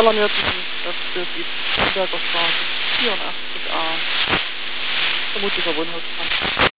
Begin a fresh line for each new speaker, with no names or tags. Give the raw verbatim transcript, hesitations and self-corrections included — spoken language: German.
alarmierten, dass es für die Nürnberger Straße vierundachtzig a vermutlich ein Wohnhaus kann.